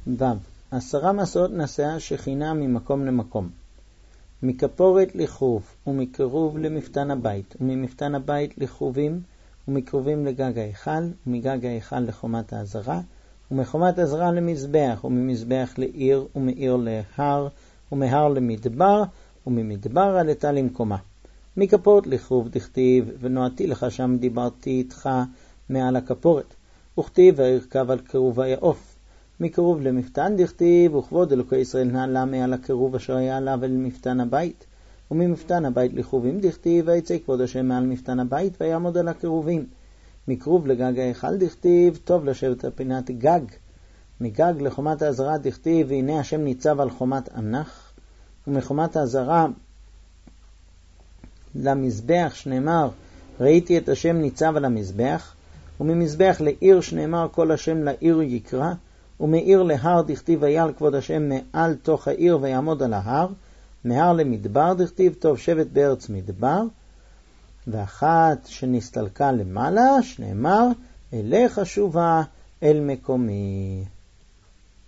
ו. 10 מסעות נסעה שכינה ממקום למקום. מכפורת לחרוב, ומקרוב למפתן הבית, וממפתן הבית לחרובים, ומקרובים לגג ההיכל, ומגג ההיכל לחומת העזרה, ומחומת העזרה למזבח, וממזבח לעיר, ומעיר להר, ומהר למדבר, וממדבר עלתה למקומה. מכפורת לחרוב דכתיב, ונועתי לך שם דיברתי איתך מעל הכפורת, וכתיב וירכב על קירוב היעוף. מקרוב למפתן דכתיב, וכבוד אלוקי ישראל נעלה מעל הקירוב אשר היה עליו אל מפתן הבית. וממפתן הבית לחרובים דכתיב, ויצא כבוד השם מעל מפתן הבית ויעמוד על הקירובים. מקרוב לגג ההיכל דכתיב, טוב לשבת על פינת גג. מגג לחומת העזרה דכתיב, והנה השם ניצב על חומת ענך. ומחומת העזרה למזבח שנאמר, ראיתי את השם ניצב על המזבח. וממזבח לעיר שנאמר, כל השם לעיר יקרא. ומעיר להר דכתיב, ויעל כבוד השם מעל תוך העיר ויעמוד על ההר. מהר למדבר דכתיב, טוב שבת בארץ מדבר. ואחת שנסתלקה למעלה שנאמר, אליך שובה אל מקומי.